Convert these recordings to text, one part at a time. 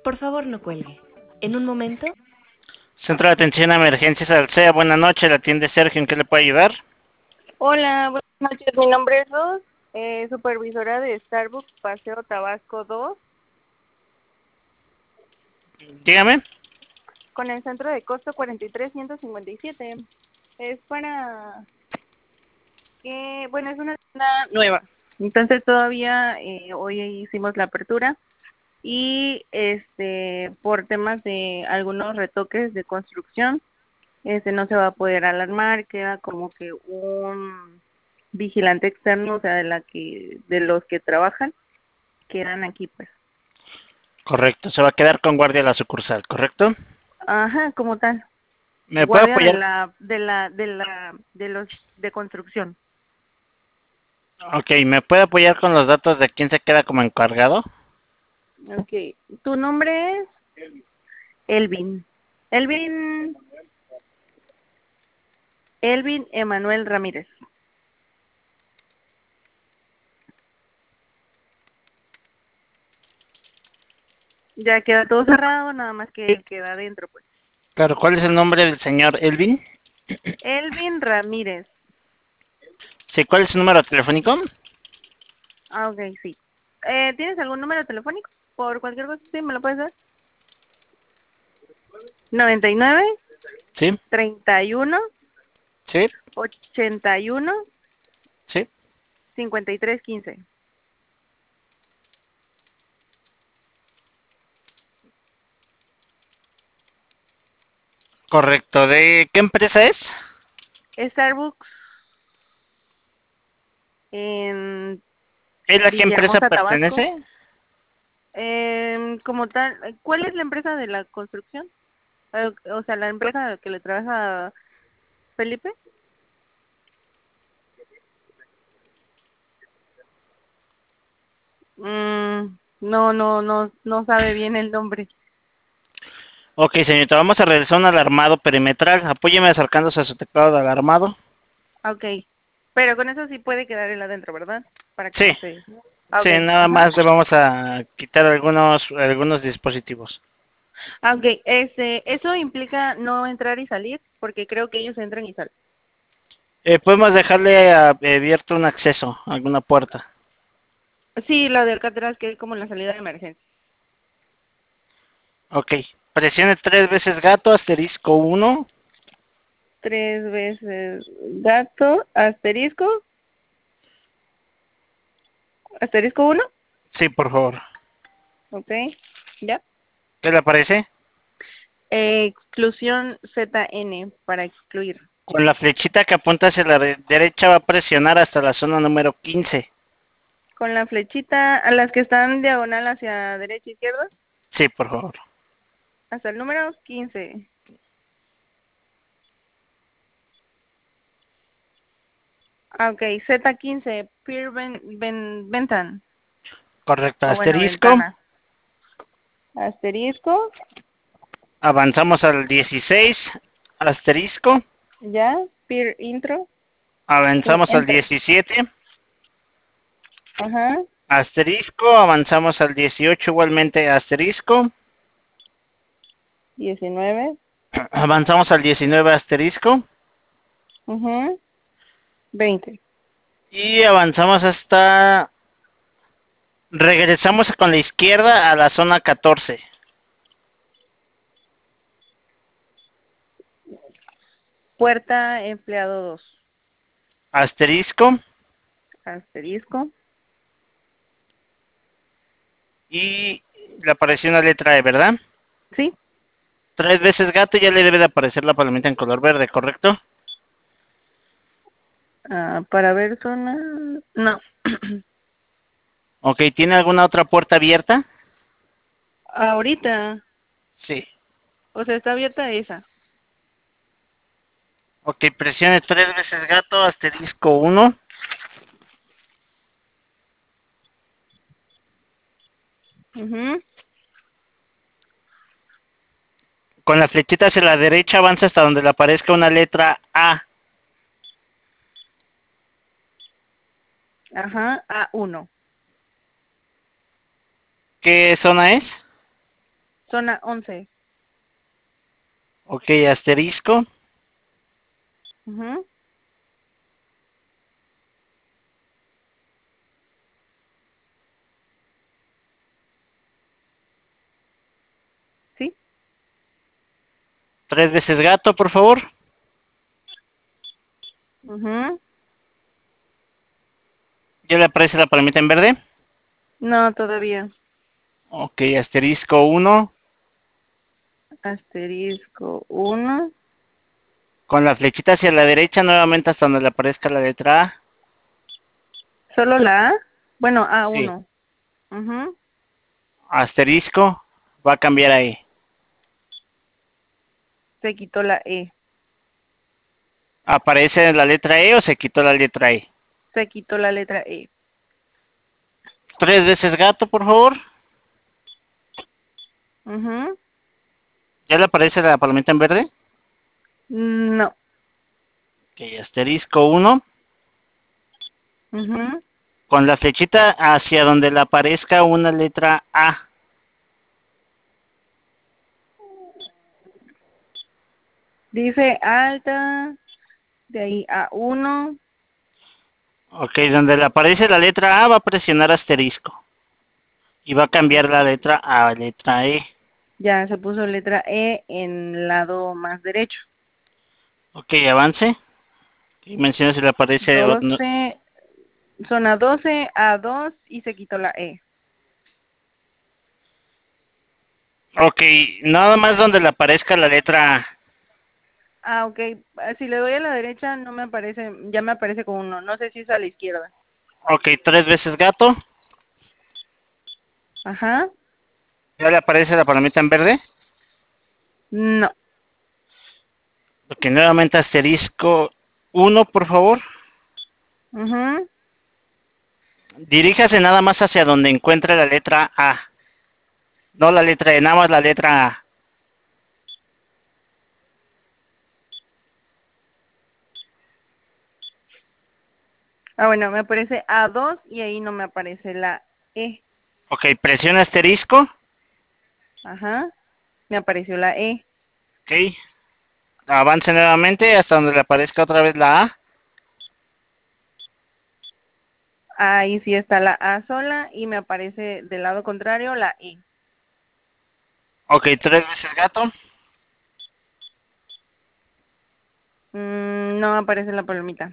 Por favor, no cuelgue. En un momento. Centro de Atención a Emergencias Alsea, buenas noches, la atiende Sergio, ¿en qué le puedo ayudar? Hola, buenas noches. Mi nombre es Luz, supervisora de Starbucks Paseo Tabasco 2, Dígame. con el centro de costo 43157. Es para que, bueno, es una tienda nueva. Entonces todavía hoy hicimos la apertura y por temas de algunos retoques de construcción, no se va a poder alarmar, queda como que un vigilante externo, o sea, de los que trabajan, quedan aquí, pues. Correcto, se va a quedar con guardia a la sucursal, ¿correcto? Ajá, como tal. ¿Me puede Guardia apoyar? de los de construcción. Ok, ¿me puede apoyar con los datos de quién se queda como encargado? Okay. ¿Tu nombre es? Elvin. Elvin. Elvin Emanuel Ramírez. Ya queda todo cerrado, nada más que él queda adentro, pues. Claro, ¿cuál es el nombre del señor Elvin? Elvin Ramírez. Sí, ¿cuál es su número telefónico? Ah, ok, sí. ¿Tienes algún número telefónico? Por cualquier cosa, sí, me lo puedes dar. 99 Sí, 31 sí, 81 sí. 53 15. Correcto, ¿de qué empresa es? Starbucks en ¿Es a qué empresa Villahermosa, Tabasco. pertenece? Como tal, ¿cuál es la empresa de la construcción? O sea, la empresa que le trabaja a Felipe. No sabe bien el nombre. Ok, señorita, vamos a realizar un alarmado perimetral. Apóyeme acercándose a su teclado de alarmado. Ok, pero con eso sí puede quedar él adentro, ¿verdad? Para que Sí, no se... Ok, sí, nada ajá. más le vamos a quitar algunos dispositivos. Ok, eso implica no entrar y salir, porque creo que ellos entran y salen. Podemos dejarle abierto un acceso, alguna puerta. Sí, la de Alcatraz, que es como la salida de emergencia. Ok, presione 3 veces gato, asterisco 1. 3 veces gato, asterisco, asterisco 1. Sí, por favor. Ok, ya. ¿Qué le aparece? Exclusión ZN para excluir. Con la flechita que apunta hacia la derecha va a presionar hasta la zona número 15. Con la flechita a las que están diagonal hacia derecha e izquierda, Sí, por favor. hasta el número 15. Ah, ok, Z15, Peer Bentan, Correcto, o bueno, asterisco. ventana. Asterisco, Avanzamos al 16, asterisco. ya, Peer Intro, Avanzamos al Enter. 17, Ajá, asterisco. Avanzamos al 18, igualmente asterisco. 19, Avanzamos al 19, asterisco. ajá, 20. Y avanzamos hasta... Regresamos con la izquierda a la zona 14. Puerta empleado 2, Asterisco. asterisco, Y le apareció una letra E, ¿verdad? sí. 3 veces gato, ya le debe de aparecer la palomita en color verde, ¿correcto? Para ver zona, no. Ok, ¿tiene alguna otra puerta abierta? Ahorita, Sí. o sea, está abierta esa. Ok, presione 3 veces gato, asterisco 1. Mhm. Con la flechita hacia la derecha avanza hasta donde le aparezca una letra A. Ajá, A1. ¿Qué zona es? Zona 11. Ok, asterisco. Ujú. ¿Sí? 3 veces gato, por favor. Ujú. ¿Ya le aparece la palomita en verde? No, todavía. Ok, asterisco 1. Asterisco 1. Con la flechita hacia la derecha, nuevamente hasta donde le aparezca la letra A. ¿Solo la A? Bueno, Sí. A1. Ujú. Asterisco. Va a cambiar ahí. Se quitó la E. ¿Aparece la letra E o se quitó la letra E? Se quitó la letra E. 3 veces gato, por favor. Ujú. ¿Ya le aparece la palomita en verde? No. Ok, asterisco 1. Ujú. Con la flechita hacia donde le aparezca una letra A. Dice alta, de ahí A1. Ok, donde le aparece la letra A va a presionar asterisco. Y va a cambiar la letra a letra E. Ya se puso letra E en el lado más derecho. Ok, avance. Y menciona si le aparece... 12, zona 12, A2 y se quitó la E. Ok, nada más donde le aparezca la letra A. Ah, ok. Si le doy a la derecha no me aparece, ya me aparece con uno. No sé si es a la izquierda. Ok, 3 veces gato. Ajá. ¿Ya le aparece la palomita en verde? No. Ok, nuevamente asterisco 1, por favor. Ujú. Diríjase nada más hacia donde encuentre la letra A. No la letra E, nada más la letra A. Ah, bueno, me aparece A2 y ahí no me aparece la E. Ok, presiona asterisco. Ajá. Me apareció la E. Ok, avance nuevamente hasta donde le aparezca otra vez la A. Ahí sí está la A sola y me aparece del lado contrario la E. Ok, 3 veces gato. No aparece la palomita.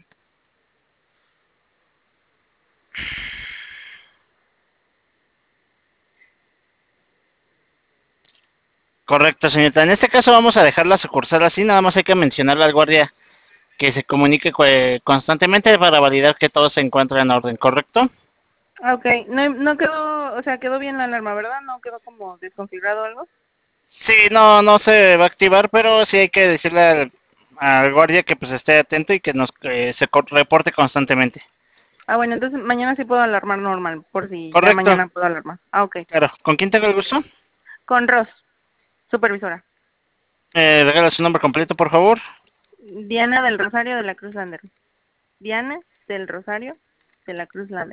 Correcto, señorita. En este caso vamos a dejar la sucursal así, nada más hay que mencionarle al guardia que se comunique constantemente para validar que todo se encuentra en orden, ¿correcto? Ah, ok. No quedó, o sea, quedó bien la alarma, ¿verdad? ¿No quedó como desconfigurado o algo? Sí, no, no se va a activar, pero sí hay que decirle al guardia que pues esté atento y que nos reporte constantemente. Ah, bueno, entonces mañana sí puedo alarmar normal, por si ya Correcto, mañana puedo alarmar. Ah, ok. claro. ¿Con quién tengo el gusto? Con Ros, supervisora. Regala su nombre completo, por favor. Diana del Rosario de la Cruz Lander. Diana del Rosario de la Cruz Lander.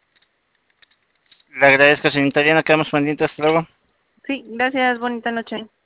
Le agradezco, señorita Diana, quedamos pendientes, hasta luego. Sí, gracias, bonita noche.